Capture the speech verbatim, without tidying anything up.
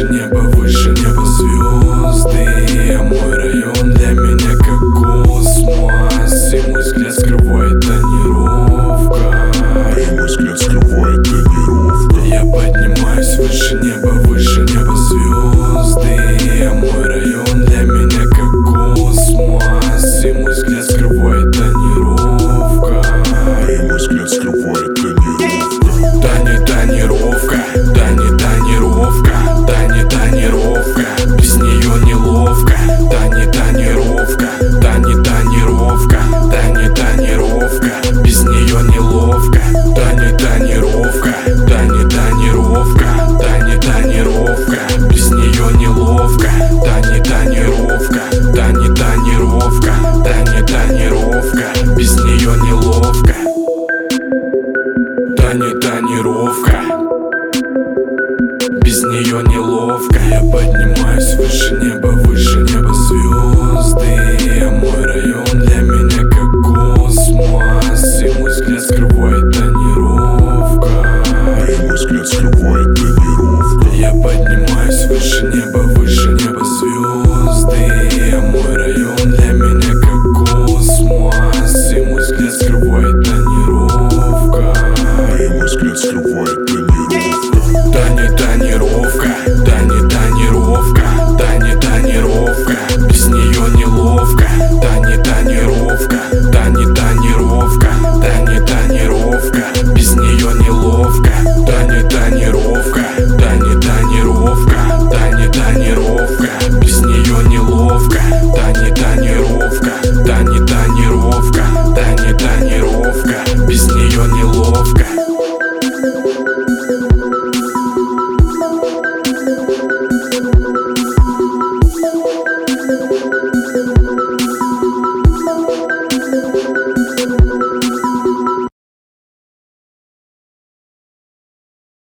неба, выше неба звезды. Мой район для меня как космос, и мой взгляд скрывает тонировка. И мой взгляд скрывает тонировка. Я поднимаюсь выше неба, выше неба звезды. Мой район для меня как космос, и мой взгляд скрывает тонировка. И мой взгляд скрывает тонировка. Тани, тонировка, тани, тонировка, тани, тонировка, без нее неловко. Тани, тонировка, тани, тонировка, тани, тонировка, без нее неловко. Тани, тонировка, тани, тонировка, тани, тонировка, без нее неловко. Тани, тонировка, тани, тонировка, тани, тонировка, без нее неловко.